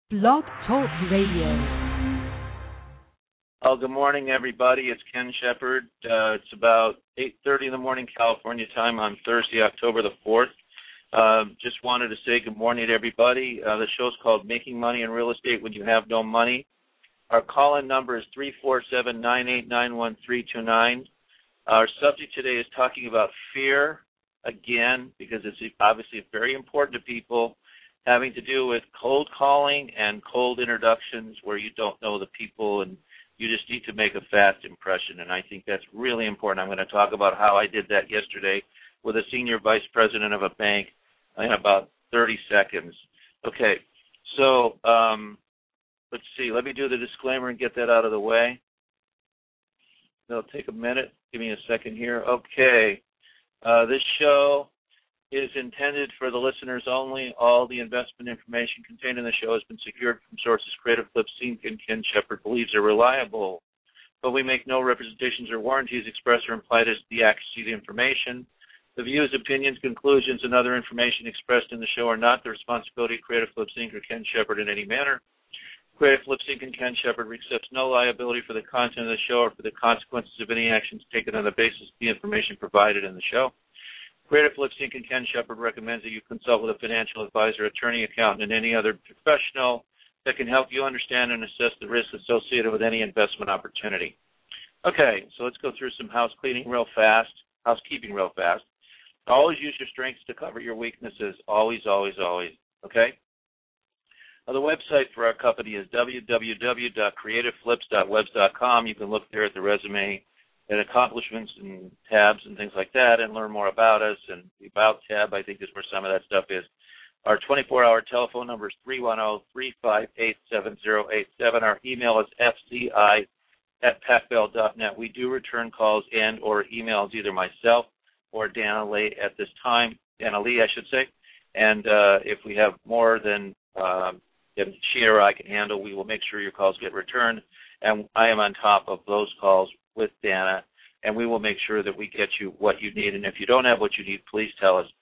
Blog Talk Radio. Oh, good morning, everybody. It's Ken Shepard. It's about 8:30 in the morning, California time on Thursday, October the 4th. Just wanted to say good morning to everybody. The show's called Making Money in Real Estate When You Have No Money. Our call-in number is 347-989-1329. Our subject today is talking about fear, again, because it's obviously very important to people, having to do with cold calling and cold introductions where you don't know the people and you just need to make a fast impression, and I think that's really important. I'm going to talk about how I did that yesterday with a senior vice president of a bank in about 30 seconds. Okay, so let's see. Let me do the disclaimer and get that out of the way. It'll take a minute. Give me a second here. Okay, this show is intended for the listeners only. All the investment information contained in the show has been secured from sources Creative Flips Inc. and Ken Shepard believes are reliable. But we make no representations or warranties expressed or implied as the accuracy of the information. The views, opinions, conclusions, and other information expressed in the show are not the responsibility of Creative Flips Inc. or Ken Shepard in any manner. Creative Flips Inc. and Ken Shepard accepts no liability for the content of the show or for the consequences of any actions taken on the basis of the information provided in the show. Creative Flips Inc. and Ken Shepard recommends that you consult with a financial advisor, attorney, accountant, and any other professional that can help you understand and assess the risks associated with any investment opportunity. Okay, so let's go through some housekeeping real fast. Always use your strengths to cover your weaknesses. Always, always, always. Okay? Now, the website for our company is www.creativeflips.webs.com. You can look there at the resume and accomplishments and tabs and things like that and learn more about us. And the About tab, I think, is where some of that stuff is. Our 24-hour telephone number is 310-358-7087. Our email is fci@pacbell.net. We do return calls and or emails, either myself or Dana Lee at this time. Dana Lee, I should say. And if we have more than she or I can handle, we will make sure your calls get returned. And I am on top of those calls with Dana, and we will make sure that we get you what you need. And if you don't have what you need, please tell us.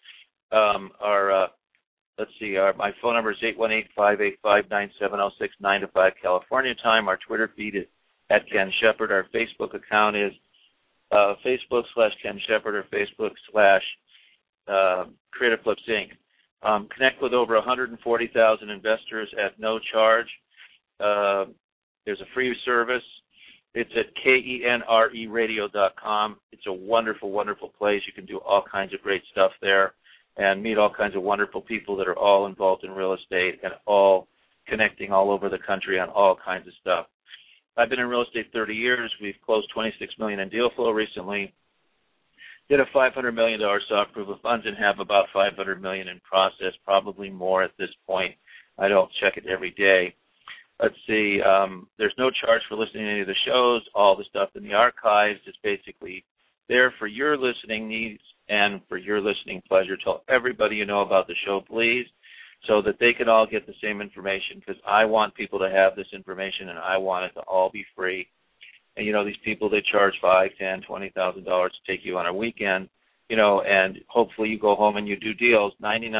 My phone number is 818-585-9706, 9 to 5 California time. Our Twitter feed is at Ken Shepard. Our Facebook account is Facebook/Ken Shepard or Facebook/Creative Flips Inc. Connect with over 140,000 investors at no charge. There's a free service. It's at KENREradio.com. It's a wonderful, wonderful place. You can do all kinds of great stuff there and meet all kinds of wonderful people that are all involved in real estate and all connecting all over the country on all kinds of stuff. I've been in real estate 30 years. We've closed $26 million in deal flow recently. Did a $500 million soft proof of funds and have about $500 million in process, probably more at this point. I don't check it every day. Let's see, there's no charge for listening to any of the shows. All the stuff in the archives is basically there for your listening needs and for your listening pleasure. Tell everybody you know about the show, please, so that they can all get the same information, because I want people to have this information and I want it to all be free. And, these people, they charge $5,000, $10,000, $20,000 to take you on a weekend, and hopefully you go home and you do deals.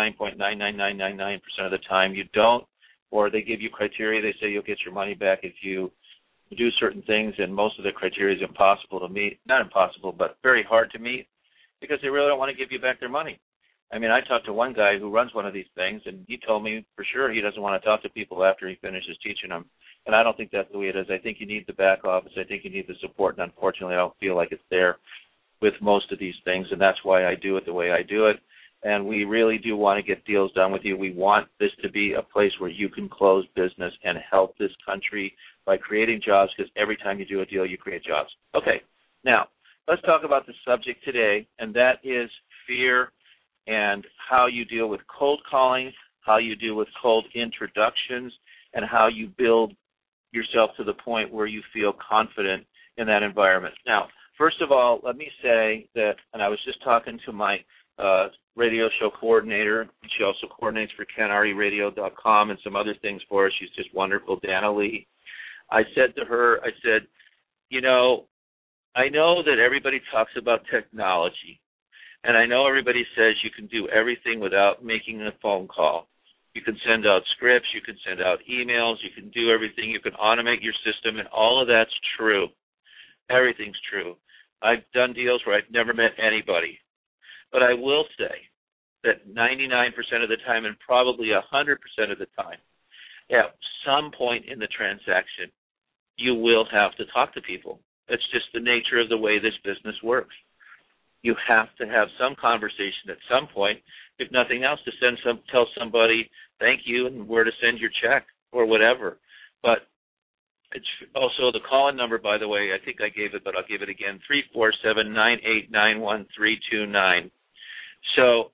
99.99999% of the time you don't. Or they give you criteria. They say you'll get your money back if you do certain things, and most of the criteria is impossible to meet. Not impossible, but very hard to meet, because they really don't want to give you back their money. I mean, I talked to one guy who runs one of these things, and he told me for sure he doesn't want to talk to people after he finishes teaching them. And I don't think that's the way it is. I think you need the back office. I think you need the support, and unfortunately I don't feel like it's there with most of these things, and that's why I do it the way I do it. And we really do want to get deals done with you. We want this to be a place where you can close business and help this country by creating jobs, because every time you do a deal, you create jobs. Okay, now let's talk about the subject today, and that is fear and how you deal with cold calling, how you deal with cold introductions, and how you build yourself to the point where you feel confident in that environment. Now, first of all, let me say that, and I was just talking to my radio show coordinator. She also coordinates for KenREradio.com and some other things for us. She's just wonderful, Dana Lee. I said to her, I know that everybody talks about technology, and I know everybody says you can do everything without making a phone call. You can send out scripts. You can send out emails. You can do everything. You can automate your system, and all of that's true. Everything's true. I've done deals where I've never met anybody. But I will say that 99% of the time and probably 100% of the time, at some point in the transaction, you will have to talk to people. It's just the nature of the way this business works. You have to have some conversation at some point, if nothing else, to tell somebody thank you and where to send your check or whatever. But it's also the call-in number, by the way. I think I gave it, but I'll give it again: 347-989-1329. So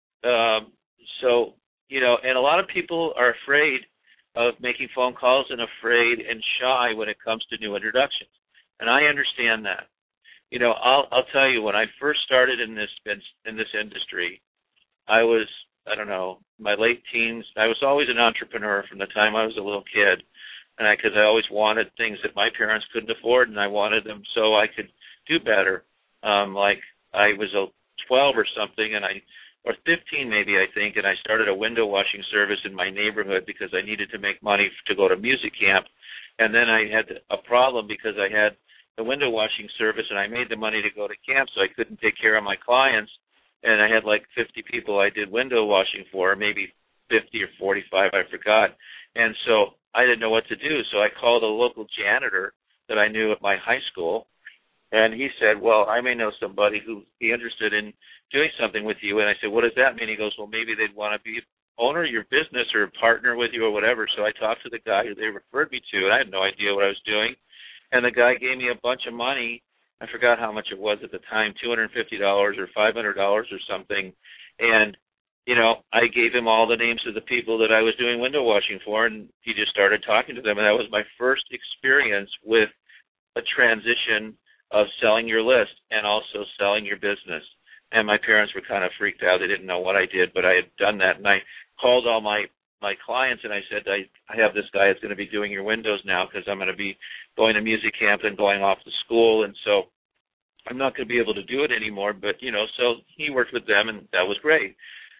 and a lot of people are afraid of making phone calls and afraid and shy when it comes to new introductions, and I understand that. I'll tell you, when I first started in this industry, I was, my late teens. I was always an entrepreneur from the time I was a little kid, and because I always wanted things that my parents couldn't afford, and I wanted them so I could do better. Like I was 12 or something, or 15 maybe, I think, and I started a window washing service in my neighborhood because I needed to make money to go to music camp. And then I had a problem because I had the window washing service and I made the money to go to camp, so I couldn't take care of my clients. And I had like 50 people I did window washing for, maybe 50 or 45, I forgot. And so I didn't know what to do, so I called a local janitor that I knew at my high school, and he said, well, I may know somebody who'd be interested in doing something with you. And I said, what does that mean? He goes, well, maybe they'd want to be owner of your business or partner with you or whatever. So I talked to the guy who they referred me to, and I had no idea what I was doing. And the guy gave me a bunch of money. I forgot how much it was at the time, $250 or $500 or something. And, I gave him all the names of the people that I was doing window washing for, and he just started talking to them. And that was my first experience with a transition of selling your list and also selling your business. And my parents were kind of freaked out. They didn't know what I did, but I had done that. And I called all my clients, and I said, I have this guy that's going to be doing your windows now because I'm going to be going to music camp and going off to school, and so I'm not going to be able to do it anymore. But, so he worked with them, and that was great.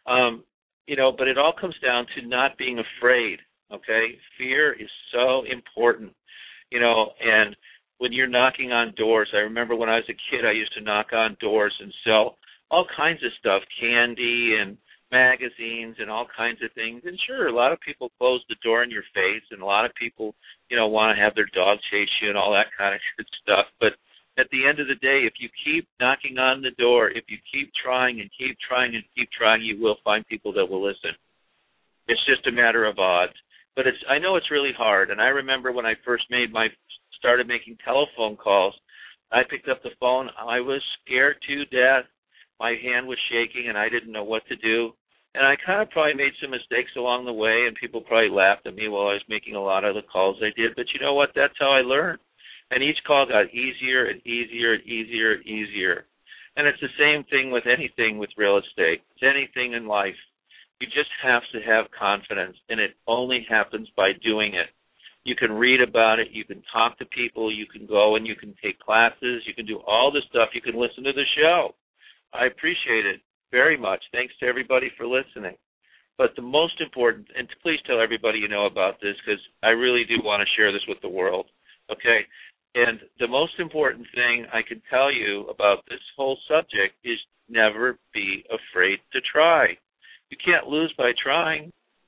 But it all comes down to not being afraid, okay? Fear is so important, and when you're knocking on doors, I remember when I was a kid, I used to knock on doors and sell all kinds of stuff, candy and magazines and all kinds of things. And sure, a lot of people close the door in your face, and a lot of people, want to have their dog chase you and all that kind of good stuff. But at the end of the day, if you keep knocking on the door, if you keep trying and keep trying and keep trying, you will find people that will listen. It's just a matter of odds. But I know it's really hard. And I remember when I first started making telephone calls, I picked up the phone. I was scared to death. My hand was shaking, and I didn't know what to do. And I kind of probably made some mistakes along the way, and people probably laughed at me while I was making a lot of the calls I did. But you know what? That's how I learned. And each call got easier and easier and easier and easier. And it's the same thing with anything with real estate. It's anything in life. You just have to have confidence, and it only happens by doing it. You can read about it. You can talk to people. You can go and you can take classes. You can do all this stuff. You can listen to the show. I appreciate it very much. Thanks to everybody for listening. But the most important, and please tell everybody you know about this, because I really do want to share this with the world, okay? And the most important thing I can tell you about this whole subject is never be afraid to try. You can't lose by trying.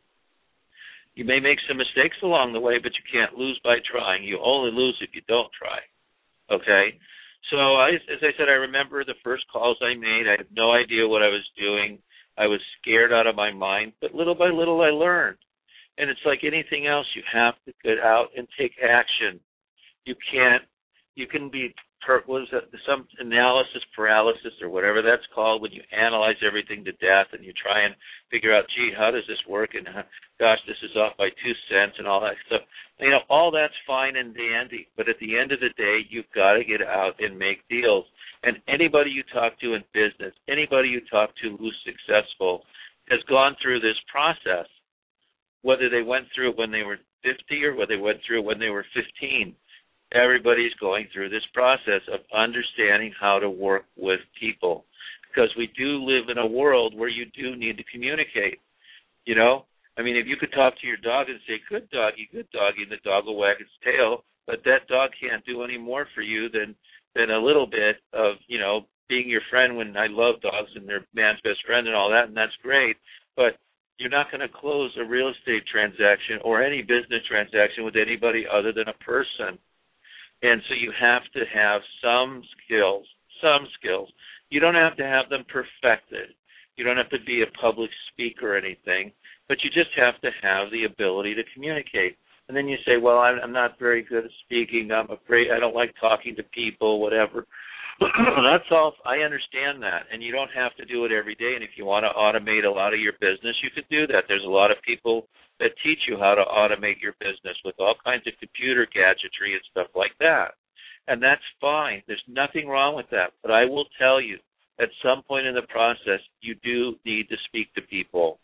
You may make some mistakes along the way, but you can't lose by trying. You only lose if you don't try, okay? So, as I said, I remember the first calls I made. I had no idea what I was doing. I was scared out of my mind, but little by little I learned. And it's like anything else. You have to get out and take action. You can be, some analysis paralysis or whatever that's called, when you analyze everything to death and you try and figure out, gee, how does this work? And gosh, this is off by 2 cents and all that stuff. All that's fine and dandy. But at the end of the day, you've got to get out and make deals. And anybody you talk to in business, anybody you talk to who's successful has gone through this process, whether they went through it when they were 50 or whether they went through it when they were 15. Everybody's going through this process of understanding how to work with people, because we do live in a world where you do need to communicate. I mean, if you could talk to your dog and say, good doggy, and the dog will wag its tail, but that dog can't do any more for you than a little bit of, being your friend. When I love dogs and they're man's best friend and all that, and that's great, but you're not going to close a real estate transaction or any business transaction with anybody other than a person. And so you have to have some skills. You don't have to have them perfected. You don't have to be a public speaker or anything, but you just have to have the ability to communicate. And then you say, well, I'm not very good at speaking. I'm afraid. I don't like talking to people, whatever. That's all. I understand that. And you don't have to do it every day. And if you want to automate a lot of your business, you could do that. There's a lot of people that teach you how to automate your business with all kinds of computer gadgetry and stuff like that. And that's fine. There's nothing wrong with that. But I will tell you, at some point in the process, you do need to speak to people.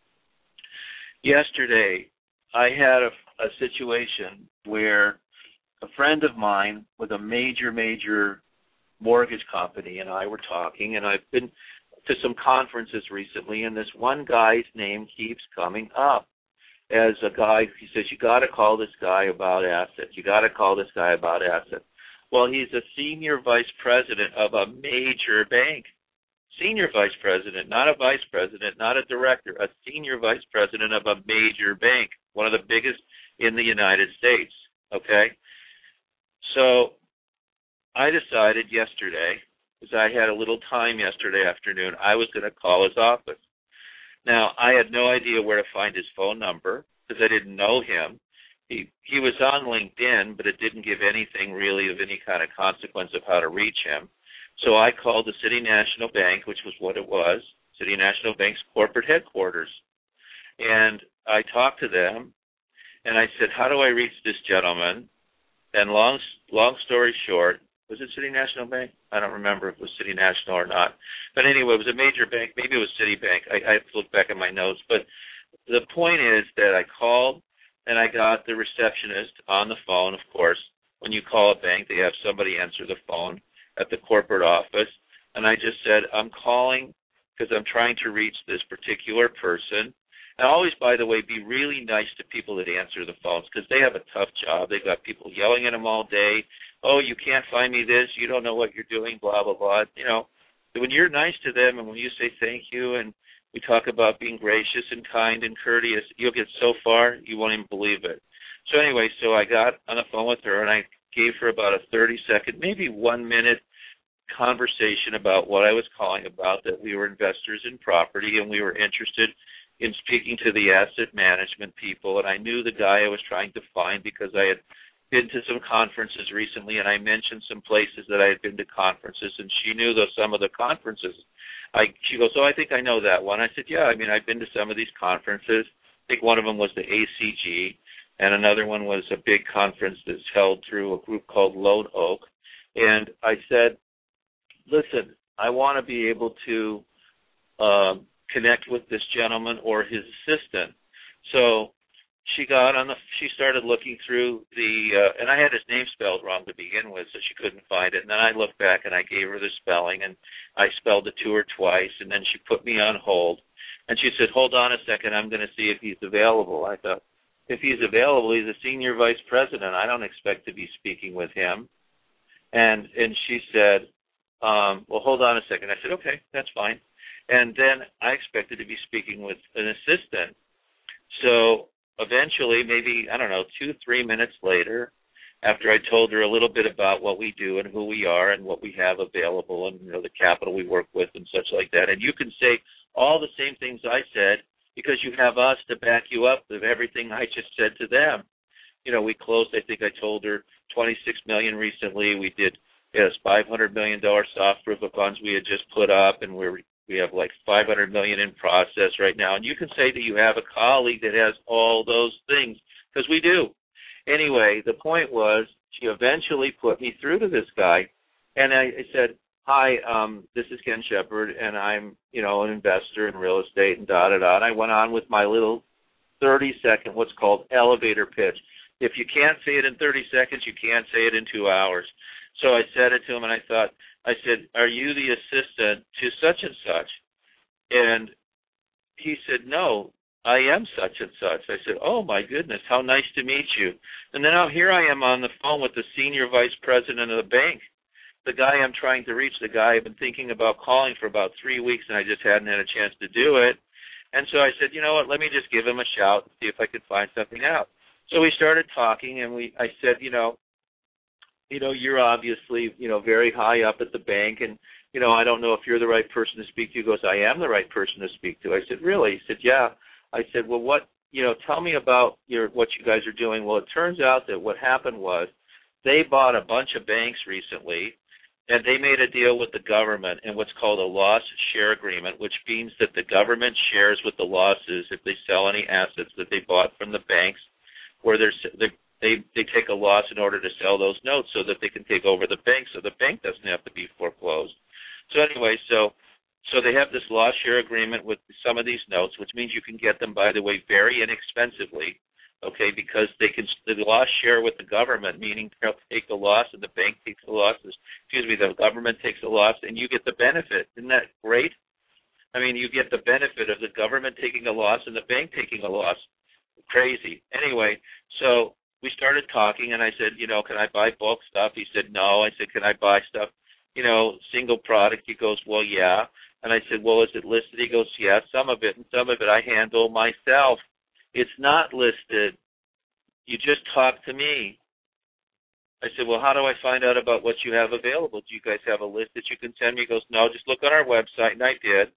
Yesterday, I had a situation where a friend of mine with a major mortgage company and I were talking, and I've been to some conferences recently, and this one guy's name keeps coming up as a guy. He says, you got to call this guy about assets. You got to call this guy about assets. Well, he's a senior vice president of a major bank. Senior vice president, not a vice president, not a director, a senior vice president of a major bank, one of the biggest in the United States, okay? So I decided yesterday, because I had a little time yesterday afternoon, I was going to call his office. Now, I had no idea where to find his phone number because I didn't know him. He was on LinkedIn, but it didn't give anything really of any kind of consequence of how to reach him. So I called the City National Bank, which was what it was, City National Bank's corporate headquarters. And I talked to them, and I said, how do I reach this gentleman? And long story short, was it City National Bank? I don't remember if it was City National or not. But anyway, it was a major bank. Maybe it was Citibank. I have to look back at my notes. But the point is that I called, and I got the receptionist on the phone, of course. When you call a bank, they have somebody answer the phone at the corporate office. And I just said, I'm calling because I'm trying to reach this particular person. And always, by the way, be really nice to people that answer the phones because they have a tough job. They've got people yelling at them all day. Oh, you can't find me this. You don't know what you're doing, blah, blah, blah. When you're nice to them and when you say thank you and we talk about being gracious and kind and courteous, you'll get so far you won't even believe it. So anyway, so I got on the phone with her and I gave her about a 30-second, maybe 1-minute conversation about what I was calling about, that we were investors in property and we were interested in speaking to the asset management people. And I knew the guy I was trying to find because I had been to some conferences recently, and I mentioned some places that I had been to conferences, and she knew some of the conferences. She goes, I think I know that one. I said, yeah, I've been to some of these conferences. I think one of them was the ACG, and another one was a big conference that's held through a group called Lone Oak. And I said, listen, I want to be able to connect with this gentleman or his assistant. So she started looking through and I had his name spelled wrong to begin with, so she couldn't find it. And then I looked back and I gave her the spelling, and I spelled it to her twice, and then she put me on hold. And she said, hold on a second, I'm going to see if he's available. I thought, if he's available, he's a senior vice president. I don't expect to be speaking with him. And she said, well, hold on a second. I said, okay, that's fine. And then I expected to be speaking with an assistant. So eventually, maybe, 2-3 minutes later, after I told her a little bit about what we do and who we are and what we have available and, the capital we work with and such like that. And you can say all the same things I said because you have us to back you up of everything I just said to them. We closed, I think I told her, $26 million recently. We did $500 million soft proof of funds we had just put up, and we have like $500 million in process right now. And you can say that you have a colleague that has all those things, because we do. Anyway, the point was she eventually put me through to this guy, and I said, hi, this is Ken Shepard, and I'm, an investor in real estate and da-da-da. And I went on with my little 30-second what's called elevator pitch. If you can't say it in 30 seconds, you can't say it in 2 hours. So I said it to him, and I said, are you the assistant to such and such? And he said, no, I am such and such. I said, oh, my goodness, how nice to meet you. And then here I am on the phone with the senior vice president of the bank, the guy I'm trying to reach, the guy I've been thinking about calling for about 3 weeks, and I just hadn't had a chance to do it. And so I said, you know what, let me just give him a shout and see if I could find something out. So we started talking, and I said, you're obviously, very high up at the bank, and, I don't know if you're the right person to speak to. He goes, I am the right person to speak to. I said, really? He said, yeah. I said, well, tell me about what you guys are doing. Well, it turns out that what happened was they bought a bunch of banks recently, and they made a deal with the government in what's called a loss share agreement, which means that the government shares with the losses if they sell any assets that they bought from the banks, where they take a loss in order to sell those notes so that they can take over the bank, so the bank doesn't have to be foreclosed. So anyway, so they have this loss share agreement with some of these notes, which means you can get them, by the way, very inexpensively, okay, because the loss share with the government, meaning they'll take the loss and the bank takes the losses. The government takes the loss and you get the benefit. Isn't that great? I mean, you get the benefit of the government taking a loss and the bank taking a loss. Crazy. Anyway, so we started talking, and I said, can I buy bulk stuff? He said, no. I said, can I buy stuff, single product? He goes, well, yeah. And I said, well, is it listed? He goes, yeah, some of it, and some of it I handle myself. It's not listed. You just talk to me. I said, well, how do I find out about what you have available? Do you guys have a list that you can send me? He goes, no, just look on our website, and I did.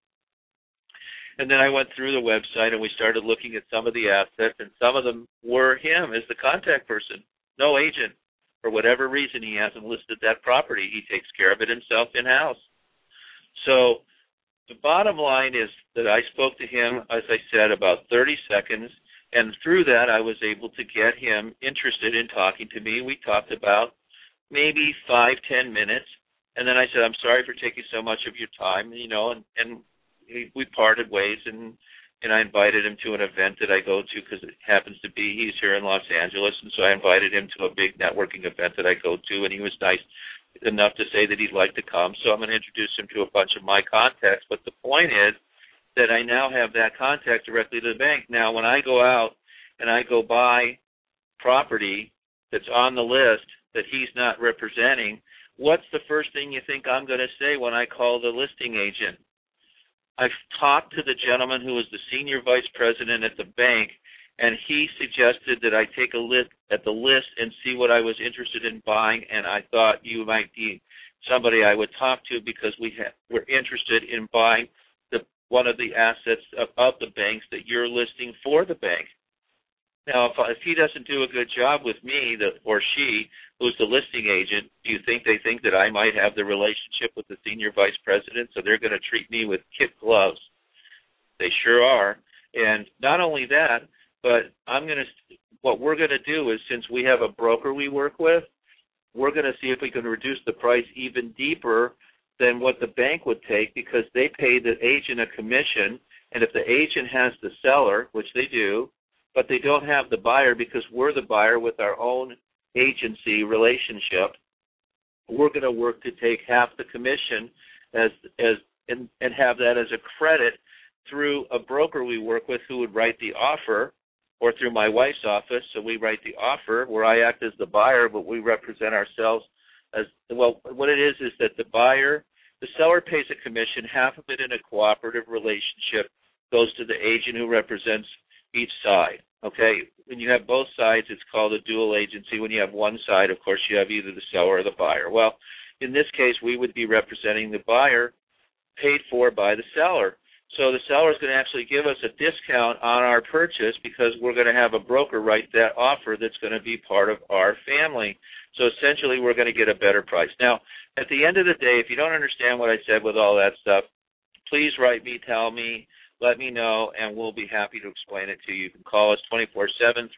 And then I went through the website, and we started looking at some of the assets, and some of them were him as the contact person, no agent. For whatever reason, he hasn't listed that property. He takes care of it himself in-house. So the bottom line is that I spoke to him, as I said, about 30 seconds, and through that I was able to get him interested in talking to me. We talked about maybe 5-10 minutes, and then I said, I'm sorry for taking so much of your time, and we parted ways, and I invited him to an event that I go to because it happens to be he's here in Los Angeles, and so I invited him to a big networking event that I go to, and he was nice enough to say that he'd like to come, so I'm going to introduce him to a bunch of my contacts. But the point is that I now have that contact directly to the bank. Now, when I go out and I go buy property that's on the list that he's not representing, what's the first thing you think I'm going to say when I call the listing agent? I've talked to the gentleman who was the senior vice president at the bank, and he suggested that I take a look at the list and see what I was interested in buying, and I thought you might be somebody I would talk to because we're interested in buying one of the assets of the banks that you're listing for the bank. Now, if he doesn't do a good job with me, or she, who's the listing agent, do you think they think that I might have the relationship with the senior vice president, so they're going to treat me with kid gloves? They sure are. And not only that, but what we're going to do is, since we have a broker we work with, we're going to see if we can reduce the price even deeper than what the bank would take, because they pay the agent a commission, and if the agent has the seller, which they do, but they don't have the buyer because we're the buyer with our own agency relationship, we're going to work to take half the commission and have that as a credit through a broker we work with who would write the offer, or through my wife's office. So we write the offer where I act as the buyer, but we represent ourselves as well. What it is that the seller pays a commission, half of it in a cooperative relationship goes to the agent who represents each side. Okay, when you have both sides, it's called a dual agency. When you have one side, of course, you have either the seller or the buyer. Well, in this case, we would be representing the buyer paid for by the seller. So the seller is going to actually give us a discount on our purchase because we're going to have a broker write that offer that's going to be part of our family. So essentially, we're going to get a better price. Now, at the end of the day, if you don't understand what I said with all that stuff, please write me, tell me, let me know, and we'll be happy to explain it to you. You can call us 24/7,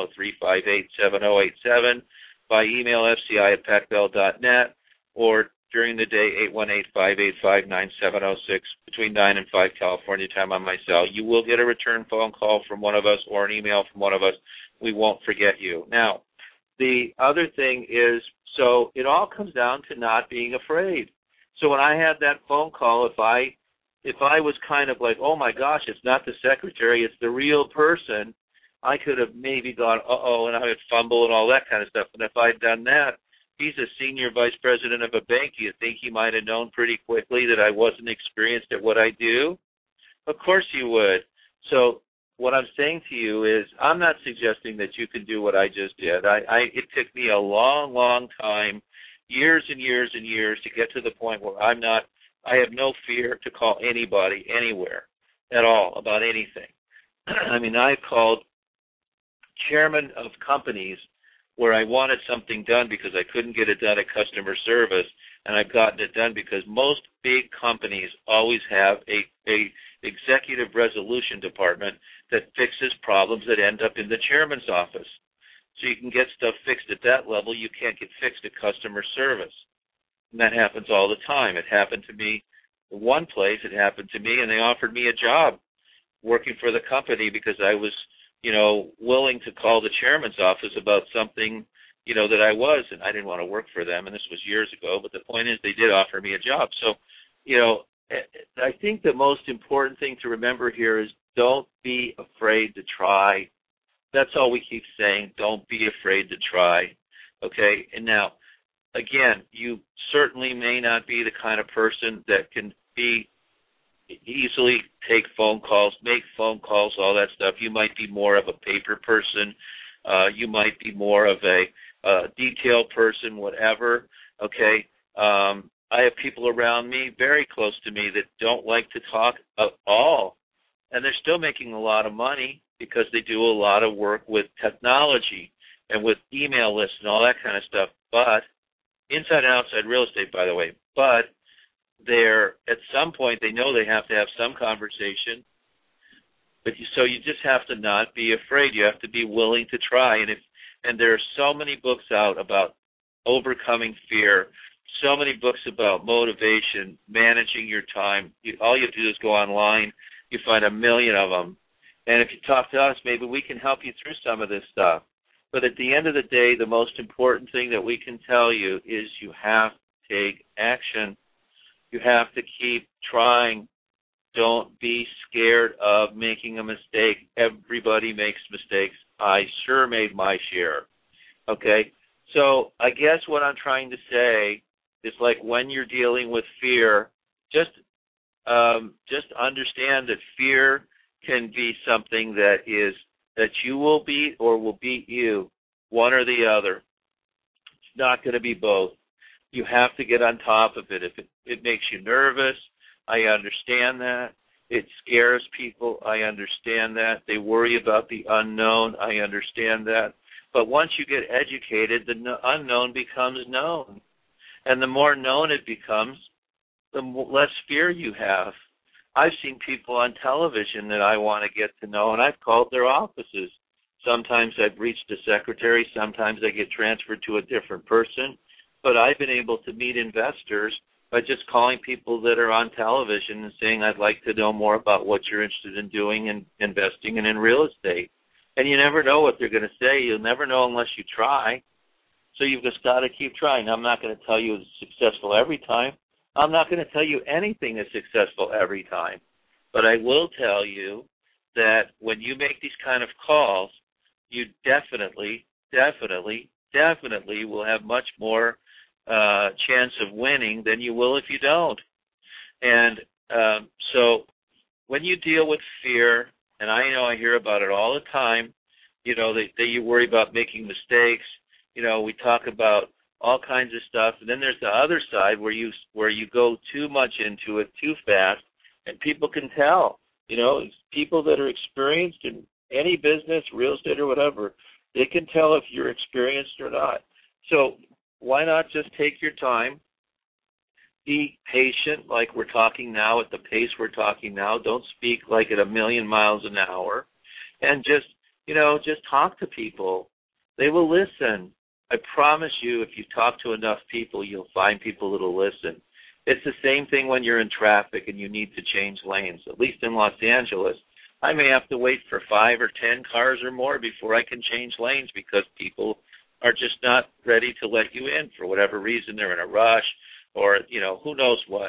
310-358-7087, by email, fci@pacbell.net, or during the day, 818-585-9706, between 9 and 5 California time on my cell. You will get a return phone call from one of us or an email from one of us. We won't forget you. Now, the other thing is, so it all comes down to not being afraid. So when I had that phone call, if if I was kind of like, oh my gosh, it's not the secretary, it's the real person, I could have maybe gone, uh-oh, and I would fumble and all that kind of stuff. And if I'd done that, he's a senior vice president of a bank. Do you think he might have known pretty quickly that I wasn't experienced at what I do? Of course he would. So what I'm saying to you is I'm not suggesting that you can do what I just did. It took me a long, long time, years and years and years to get to the point where I have no fear to call anybody anywhere at all about anything. I mean, I've called chairman of companies where I wanted something done because I couldn't get it done at customer service, and I've gotten it done because most big companies always have a executive resolution department that fixes problems that end up in the chairman's office. So you can get stuff fixed at that level you can't get fixed at customer service. And that happens all the time. It happened to me in one place, it happened to me, and they offered me a job working for the company because I was, willing to call the chairman's office about something, that I was, and I didn't want to work for them, and this was years ago, but the point is they did offer me a job. So, I think the most important thing to remember here is don't be afraid to try. That's all we keep saying, don't be afraid to try, okay? And now, again, you certainly may not be the kind of person that can easily take phone calls, make phone calls, all that stuff. You might be more of a paper person. You might be more of a detail person, whatever, okay? I have people around me, very close to me, that don't like to talk at all, and they're still making a lot of money because they do a lot of work with technology and with email lists and all that kind of stuff, but inside and outside real estate, by the way, but at some point they know they have to have some conversation, so you just have to not be afraid. You have to be willing to try, and there are so many books out about overcoming fear, so many books about motivation, managing your time. All you have to do is go online. You find a million of them. And if you talk to us, maybe we can help you through some of this stuff. But at the end of the day, the most important thing that we can tell you is you have to take action. You have to keep trying. Don't be scared of making a mistake. Everybody makes mistakes. I sure made my share. Okay? So I guess what I'm trying to say is, like, when you're dealing with fear, just understand that fear can be something that you will beat or will beat you, one or the other. It's not going to be both. You have to get on top of it. If it makes you nervous, I understand that. It scares people, I understand that. They worry about the unknown, I understand that. But once you get educated, the unknown becomes known. And the more known it becomes, the less fear you have. I've seen people on television that I want to get to know, and I've called their offices. Sometimes I've reached a secretary, sometimes I get transferred to a different person, but I've been able to meet investors by just calling people that are on television and saying, I'd like to know more about what you're interested in doing and investing in real estate. And you never know what they're going to say. You'll never know unless you try. So you've just got to keep trying. I'm not going to tell you it's successful every time. I'm not going to tell you anything is successful every time. But I will tell you that when you make these kind of calls, you definitely will have much more chance of winning than you will if you don't. And so when you deal with fear, and I know I hear about it all the time, that you worry about making mistakes. We talk about all kinds of stuff, and then there's the other side where you go too much into it too fast, and people can tell. People that are experienced in any business, real estate or whatever, they can tell if you're experienced or not. So why not just take your time, be patient like we're talking now at the pace we're talking now. Don't speak like at 1,000,000 miles an hour, and just talk to people. They will listen. I promise you, if you talk to enough people, you'll find people that will listen. It's the same thing when you're in traffic and you need to change lanes. At least in Los Angeles, I may have to wait for 5 or 10 cars or more before I can change lanes because people are just not ready to let you in for whatever reason. They're in a rush or, who knows what.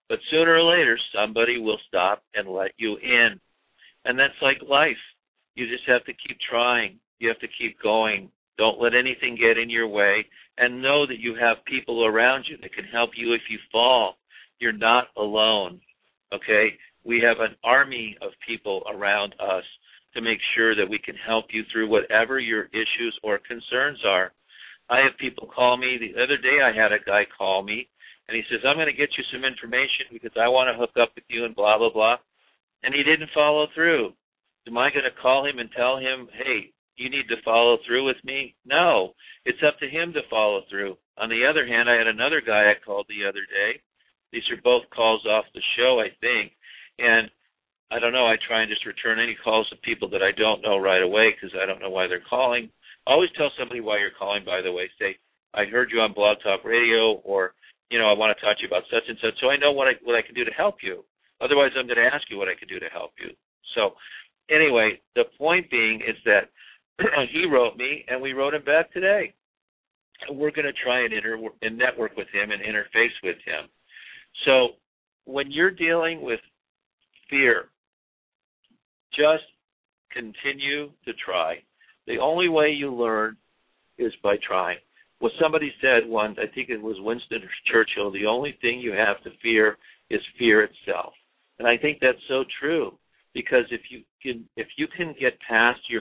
But sooner or later, somebody will stop and let you in. And that's like life. You just have to keep trying. You have to keep going. Don't let anything get in your way. And know that you have people around you that can help you if you fall. You're not alone, okay? We have an army of people around us to make sure that we can help you through whatever your issues or concerns are. I have people call me. The other day I had a guy call me, and he says, I'm going to get you some information because I want to hook up with you and blah, blah, blah. And he didn't follow through. Am I going to call him and tell him, hey, you need to follow through with me? No. It's up to him to follow through. On the other hand, I had another guy I called the other day. These are both calls off the show, I think. And I don't know, I try and just return any calls of people that I don't know right away because I don't know why they're calling. Always tell somebody why you're calling, by the way. Say, I heard you on Blog Talk Radio, or, I want to talk to you about such and such, so I know what I can do to help you. Otherwise, I'm going to ask you what I can do to help you. So, anyway, the point being is that he wrote me, and we wrote him back today. We're going to try and network with him and interface with him. So, when you're dealing with fear, just continue to try. The only way you learn is by trying. Well, somebody said once, I think it was Winston Churchill, the only thing you have to fear is fear itself. And I think that's so true, because if you can get past your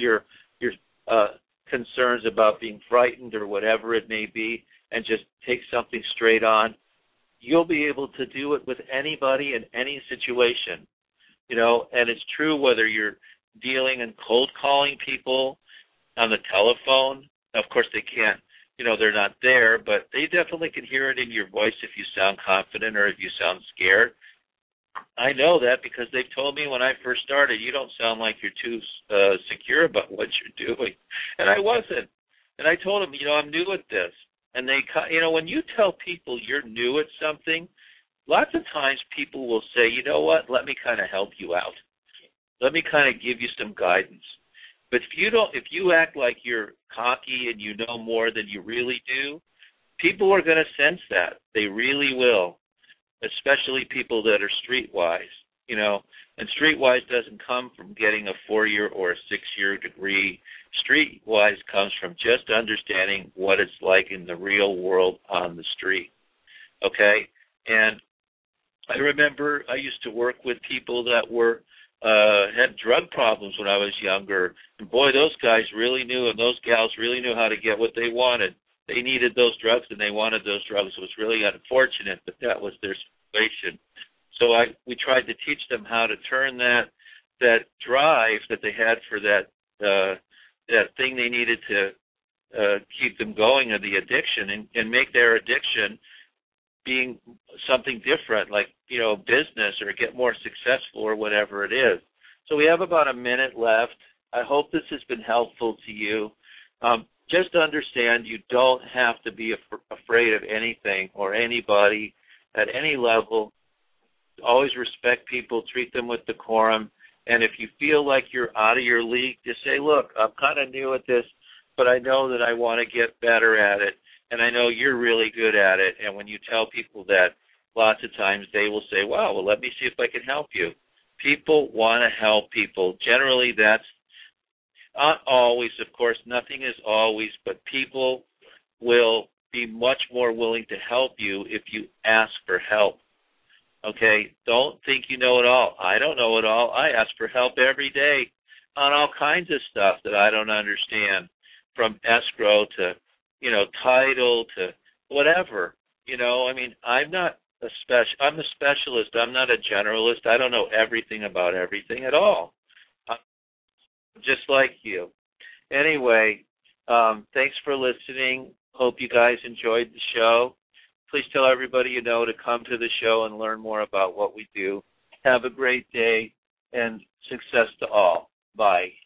concerns about being frightened or whatever it may be, and just take something straight on, you'll be able to do it with anybody in any situation. And it's true whether you're dealing and cold calling people on the telephone. Of course, they can't, they're not there, but they definitely can hear it in your voice if you sound confident or if you sound scared. I know that because they've told me when I first started, you don't sound like you're too secure about what you're doing. And I wasn't. And I told them, I'm new at this. And they, when you tell people you're new at something, lots of times people will say, you know what, let me kind of help you out. Let me kind of give you some guidance. But if you act like you're cocky and you know more than you really do, people are going to sense that. They really will, especially people that are streetwise, And streetwise doesn't come from getting a 4-year or a 6-year degree. Streetwise comes from just understanding what it's like in the real world on the street, okay? And I remember I used to work with people that were had drug problems when I was younger. And boy, those guys really knew, and those gals really knew how to get what they wanted. They needed those drugs, and they wanted those drugs. It was really unfortunate, but that was their situation. So we tried to teach them how to turn that drive that they had for that thing they needed to keep them going, of the addiction, and make their addiction being something different, like, business, or get more successful, or whatever it is. So we have about a minute left. I hope this has been helpful to you. Just understand you don't have to be afraid of anything or anybody at any level. Always respect people, treat them with decorum. And if you feel like you're out of your league, just say, look, I'm kind of new at this, but I know that I want to get better at it. And I know you're really good at it. And when you tell people that, lots of times they will say, wow, well, let me see if I can help you. People want to help people. Generally, that's not always, of course, nothing is always, but people will be much more willing to help you if you ask for help. Okay? Don't think you know it all. I don't know it all. I ask for help every day on all kinds of stuff that I don't understand, from escrow to title to whatever, I'm not I'm a specialist. I'm not a generalist. I don't know everything about everything at all. I'm just like you. Anyway, thanks for listening. Hope you guys enjoyed the show. Please tell everybody you know to come to the show and learn more about what we do. Have a great day and success to all. Bye.